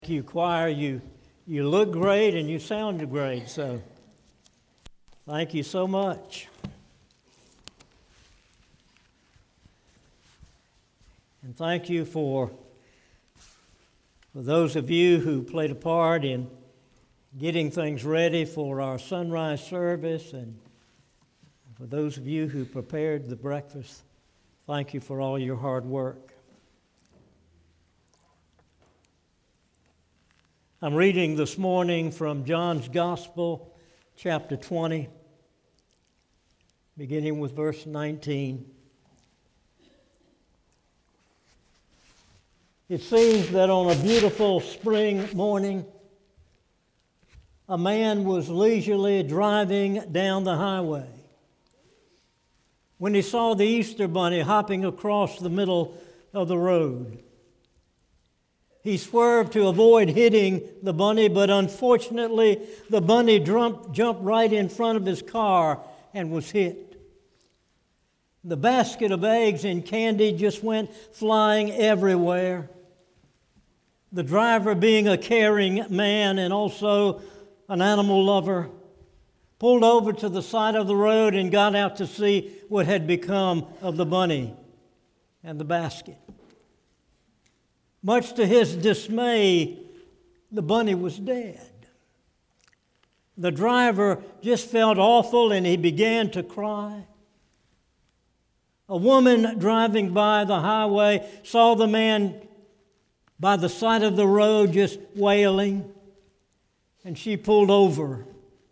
Thank you, choir. You look great and you sound great, so thank you so much. And thank you for those of you who played a part in getting things ready for our sunrise service, and for those of you who prepared the breakfast. Thank you for all your hard work. I'm reading this morning from John's Gospel, chapter 20, beginning with verse 19. It seems that on a beautiful spring morning, a man was leisurely driving down the highway when he saw the Easter bunny hopping across the middle of the road. He swerved to avoid hitting the bunny, but unfortunately, the bunny jumped right in front of his car and was hit. The basket of eggs and candy just went flying everywhere. The driver, being a caring man and also an animal lover, pulled over to the side of the road and got out to see what had become of the bunny and the basket. Much to his dismay, the bunny was dead. The driver just felt awful and he began to cry. A woman driving by the highway saw the man by the side of the road just wailing, and she pulled over.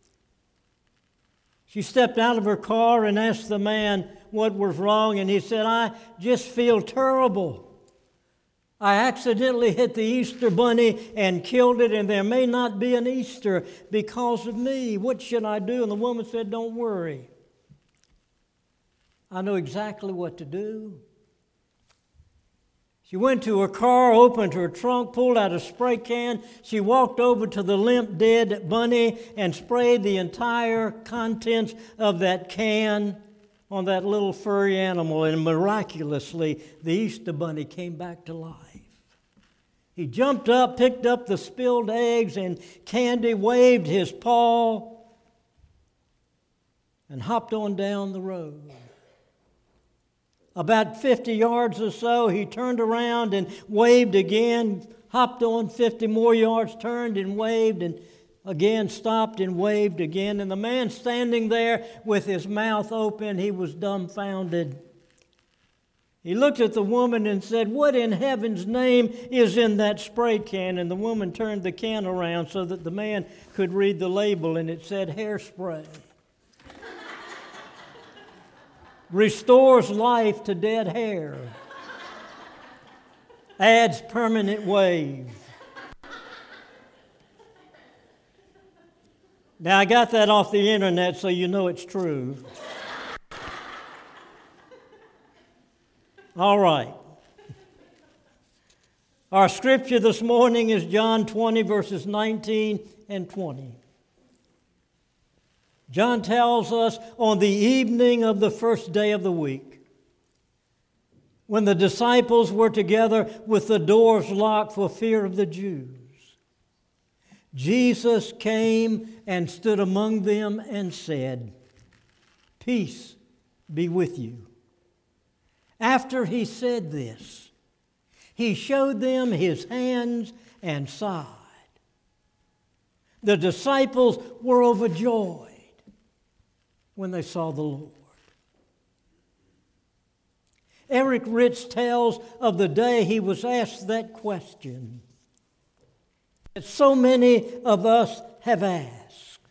She stepped out of her car and asked the man what was wrong, and he said, "I just feel terrible. I accidentally hit the Easter bunny and killed it, and there may not be an Easter because of me. What should I do?" And the woman said, "Don't worry. I know exactly what to do." She went to her car, opened her trunk, pulled out a spray can. She walked over to the limp, dead bunny and sprayed the entire contents of that can on that little furry animal, and miraculously, the Easter bunny came back to life. He jumped up, picked up the spilled eggs and candy, waved his paw, and hopped on down the road. About 50 yards or so, he turned around and waved again, hopped on 50 more yards, turned and waved, and again stopped and waved again. And the man standing there with his mouth open, he was dumbfounded. He looked at the woman and said, "What in heaven's name is in that spray can?" And the woman turned the can around so that the man could read the label, and it said, "Hairspray. Restores life to dead hair. Adds permanent wave." Now, I got that off the internet, so you know it's true. All right. Our scripture this morning is John 20, verses 19 and 20. John tells us on the evening of the first day of the week, when the disciples were together with the doors locked for fear of the Jews, Jesus came and stood among them and said, "Peace be with you." After he said this, he showed them his hands and side. The disciples were overjoyed when they saw the Lord. Eric Ritz tells of the day he was asked that question that so many of us have asked.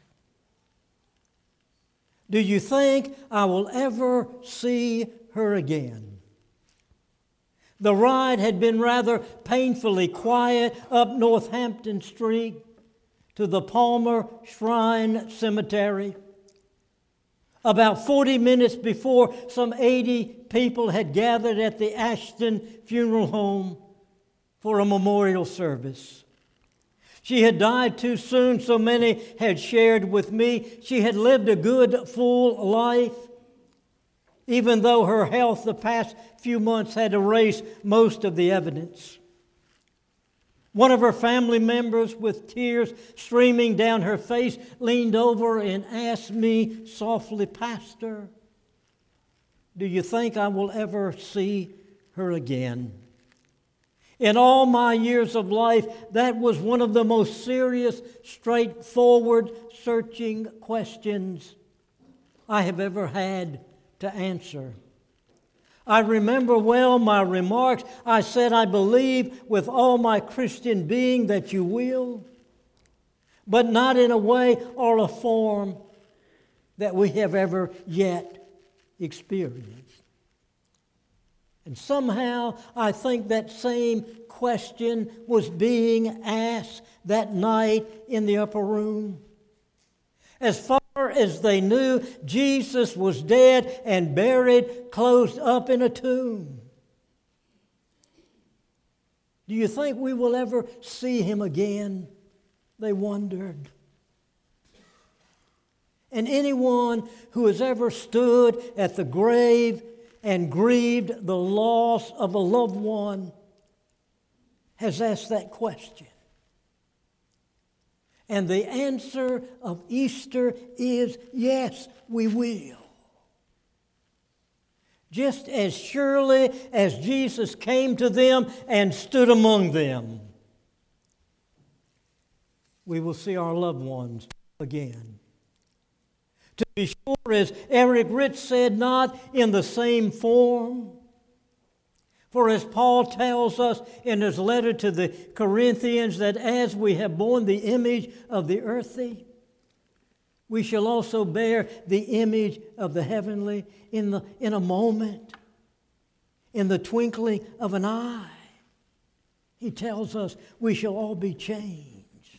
Do you think I will ever see her again? The ride had been rather painfully quiet up Northampton Street to the Palmer Shrine Cemetery. About 40 minutes before, some 80 people had gathered at the Ashton Funeral Home for a memorial service. She had died too soon, so many had shared with me. She had lived a good, full life, even though her health the past few months had erased most of the evidence. One of her family members, with tears streaming down her face, leaned over and asked me softly, "Pastor, do you think I will ever see her again?" In all my years of life, that was one of the most serious, straightforward, searching questions I have ever had to answer. I remember well my remarks. I said, "I believe with all my Christian being that you will, but not in a way or a form that we have ever yet experienced." And somehow I think that same question was being asked that night in the upper room. As far as they knew, Jesus was dead and buried, closed up in a tomb. Do you think we will ever see him again? They wondered. And anyone who has ever stood at the grave and grieved the loss of a loved one has asked that question. And the answer of Easter is yes, we will. Just as surely as Jesus came to them and stood among them, we will see our loved ones again. To be sure, as Eric Rich said, not in the same form. For as Paul tells us in his letter to the Corinthians, that as we have borne the image of the earthly, we shall also bear the image of the heavenly in a moment, in the twinkling of an eye. He tells us we shall all be changed.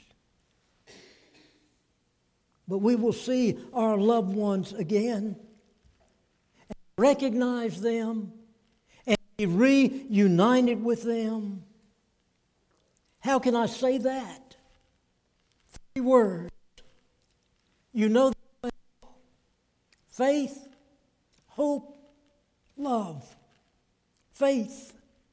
But we will see our loved ones again, and recognize them, and be reunited with them. How can I say that? 3 words. You know them well. Faith, hope, love. Faith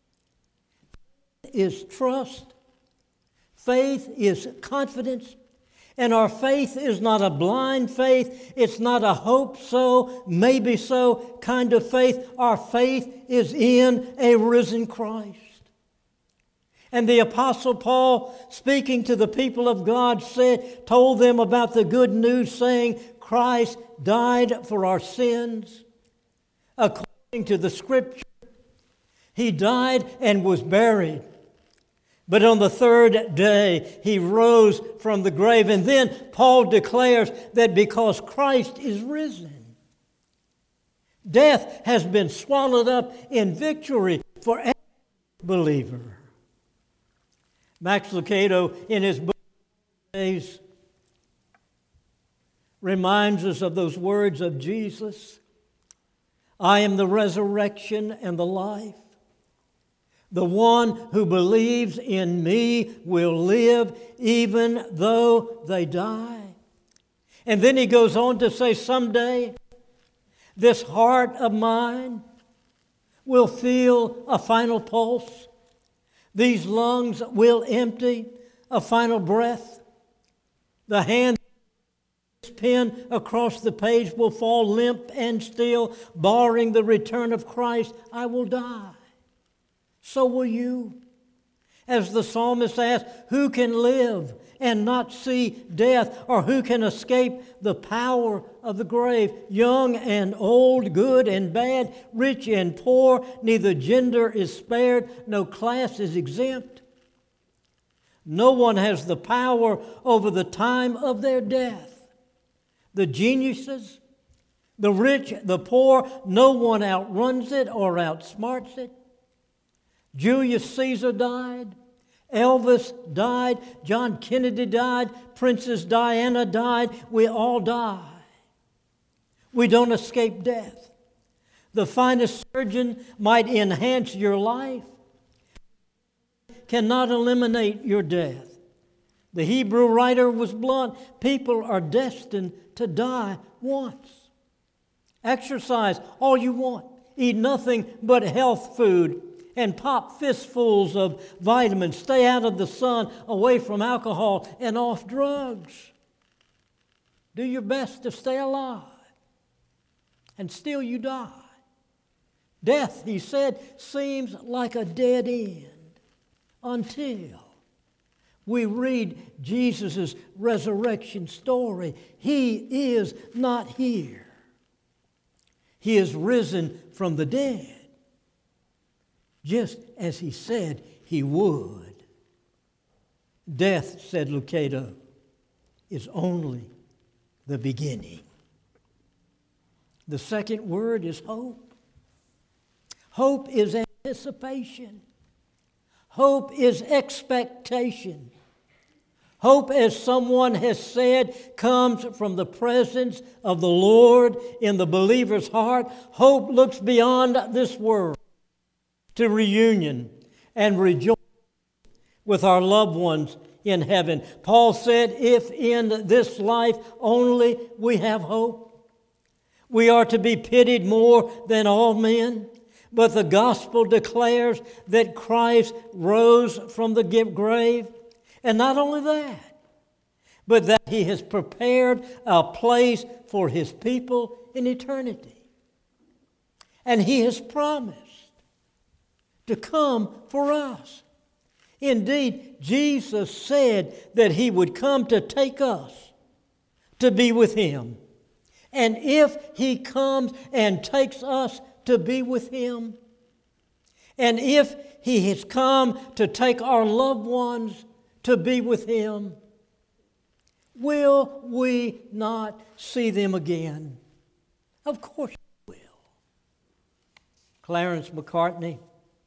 is trust. Faith is confidence. And our faith is not a blind faith. It's not a hope so, maybe so kind of faith. Our faith is in a risen Christ. And the Apostle Paul, speaking to the people of God, told them about the good news, saying, Christ died for our sins. According to the Scripture, He died and was buried. But on the 3rd day, He rose from the grave. And then Paul declares that because Christ is risen, death has been swallowed up in victory for every believer. Max Lucado, in his book, reminds us of those words of Jesus. I am the resurrection and the life. The one who believes in me will live even though they die. And then he goes on to say, someday this heart of mine will feel a final pulse. These lungs will empty a final breath. The hand pen across the page will fall limp and still, barring the return of Christ. I will die. So will you. As the psalmist asked, who can live and not see death? Or who can escape the power of the grave? Young and old, good and bad, rich and poor, neither gender is spared, no class is exempt. No one has the power over the time of their death. The geniuses, the rich, the poor, no one outruns it or outsmarts it. Julius Caesar died. Elvis died. John Kennedy died. Princess Diana died. We all die. We don't escape death. The finest surgeon might enhance your life, cannot eliminate your death. The Hebrew writer was blunt. People are destined to die once. Exercise all you want. Eat nothing but health food. and pop fistfuls of vitamins. Stay out of the sun, away from alcohol, and off drugs. Do your best to stay alive. And still you die. Death, he said, seems like a dead end until we read Jesus' resurrection story. He is not here. He is risen from the dead, just as he said he would. Death, said Lucado, is only the beginning. The second word is hope. Hope is anticipation. Hope is expectation. Hope, as someone has said, comes from the presence of the Lord in the believer's heart. Hope looks beyond this world to reunion and rejoice with our loved ones in heaven. Paul said, if in this life only we have hope, we are to be pitied more than all men. But the gospel declares that Christ rose from the grave. And not only that, but that he has prepared a place for his people in eternity. And he has promised to come for us. Indeed, Jesus said that he would come to take us to be with him. And if he comes and takes us to be with him, and if he has come to take our loved ones to be with him, will we not see them again? Of course we will. Clarence McCartney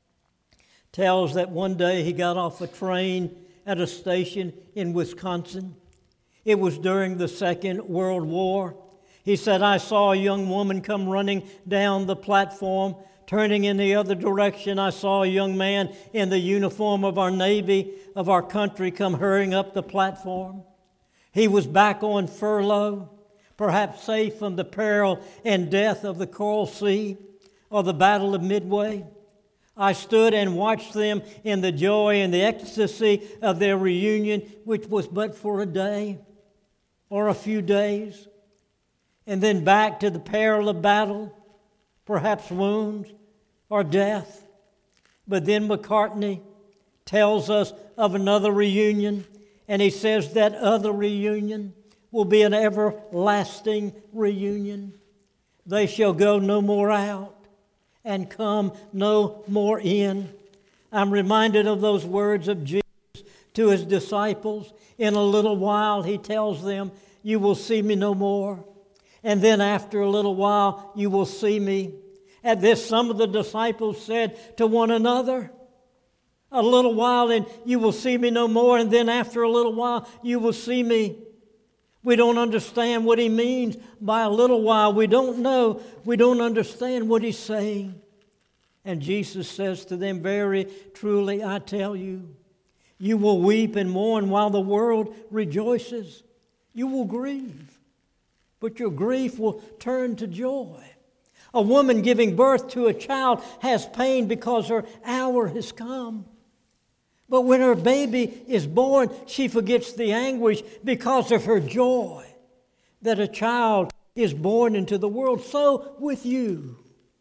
tells that one day he got off a train at a station in Wisconsin. It was during the Second World War. He said, I saw a young woman come running down the platform. Turning in the other direction, I saw a young man in the uniform of our Navy, of our country, come hurrying up the platform. He was back on furlough, perhaps safe from the peril and death of the Coral Sea or the Battle of Midway. I stood and watched them in the joy and the ecstasy of their reunion, which was but for a day or a few days. And then back to the peril of battle, perhaps wounds or death. But then McCartney tells us of another reunion, and he says that other reunion will be an everlasting reunion. They shall go no more out and come no more in. I'm reminded of those words of Jesus to his disciples. In a little while, he tells them, you will see me no more. And then after a little while, you will see me. At this, some of the disciples said to one another, a little while and you will see me no more, and then after a little while, you will see me. We don't understand what he means by a little while. We don't know. We don't understand what he's saying. And Jesus says to them, very truly, I tell you, you will weep and mourn while the world rejoices. You will grieve, but your grief will turn to joy. A woman giving birth to a child has pain because her hour has come. But when her baby is born, she forgets the anguish because of her joy that a child is born into the world. So with you,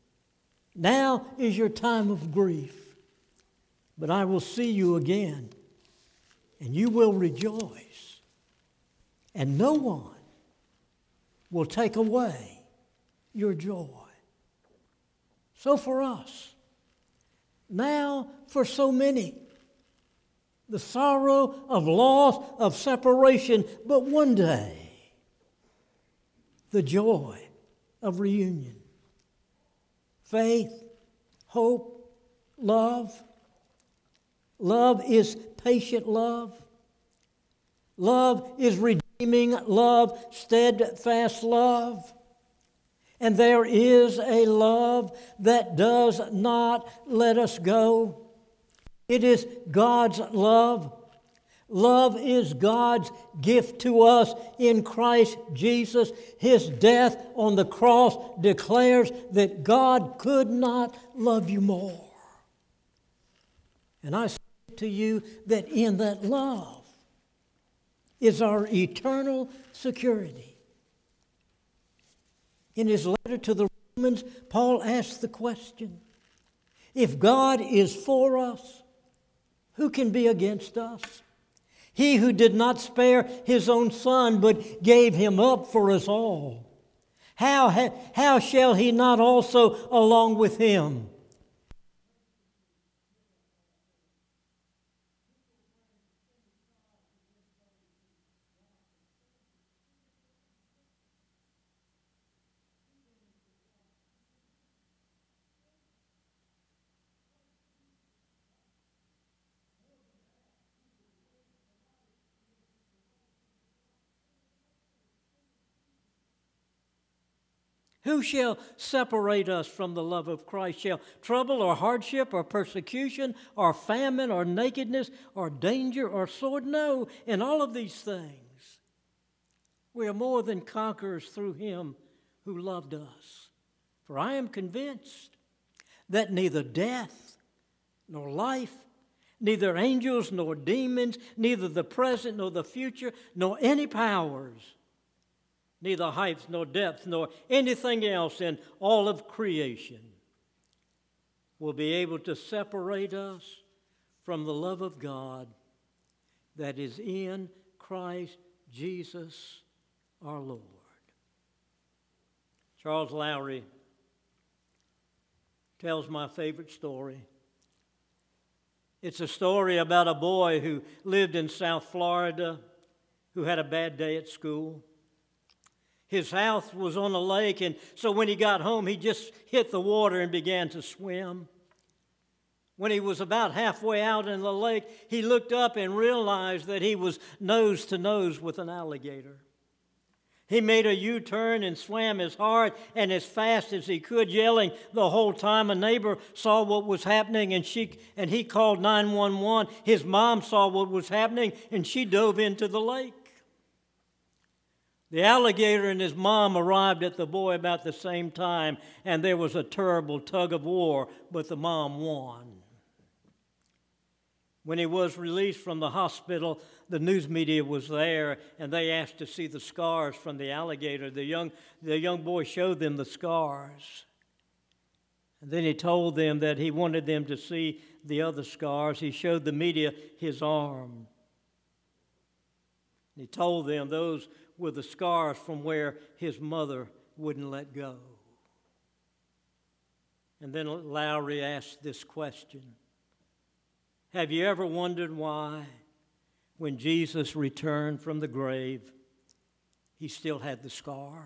now is your time of grief. But I will see you again, and you will rejoice. And no one will take away your joy. So for us, now for so many, the sorrow of loss, of separation, but one day, the joy of reunion. Faith, hope, love. Love is patient love. Love is redeeming love, steadfast love. And there is a love that does not let us go. It is God's love. Love is God's gift to us in Christ Jesus. His death on the cross declares that God could not love you more. And I say to you that in that love is our eternal security. In his letter to the Romans, Paul asked the question, if God is for us, who can be against us? He who did not spare his own son, but gave him up for us all. How shall he not also, along with him, who shall separate us from the love of Christ? Shall trouble or hardship or persecution or famine or nakedness or danger or sword? No, in all of these things, we are more than conquerors through him who loved us. For I am convinced that neither death nor life, neither angels nor demons, neither the present nor the future, nor any powers, neither height nor depth nor anything else in all of creation will be able to separate us from the love of God that is in Christ Jesus our Lord. Charles Lowry tells my favorite story. It's a story about a boy who lived in South Florida who had a bad day at school. His house was on a lake, and so when he got home, he just hit the water and began to swim. When he was about halfway out in the lake, he looked up and realized that he was nose to nose with an alligator. He made a U-turn and swam as hard and as fast as he could, yelling the whole time. A neighbor saw what was happening, and he called 911. His mom saw what was happening, and she dove into the lake. The alligator and his mom arrived at the boy about the same time, and there was a terrible tug of war, but the mom won. When he was released from the hospital, the news media was there, and they asked to see the scars from the alligator. The young boy showed them the scars. And then he told them that he wanted them to see the other scars. He showed the media his arm. He told them those were the scars from where his mother wouldn't let go. And then Lowry asked this question: have you ever wondered why, when Jesus returned from the grave, he still had the scars?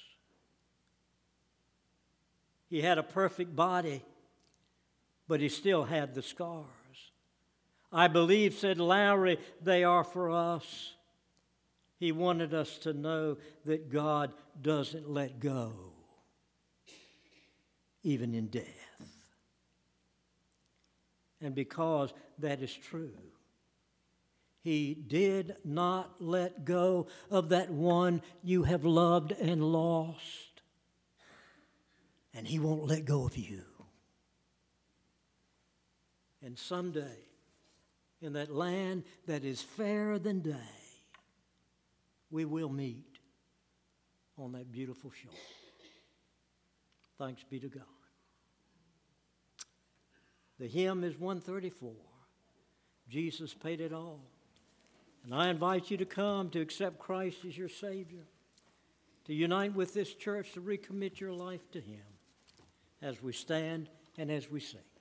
He had a perfect body, but he still had the scars. I believe, said Lowry, they are for us. He wanted us to know that God doesn't let go, even in death. And because that is true, he did not let go of that one you have loved and lost. And he won't let go of you. And someday, in that land that is fairer than day, we will meet on that beautiful shore. Thanks be to God. The hymn is 134. Jesus paid it all. And I invite you to come to accept Christ as your Savior, to unite with this church, to recommit your life to him as we stand and as we sing.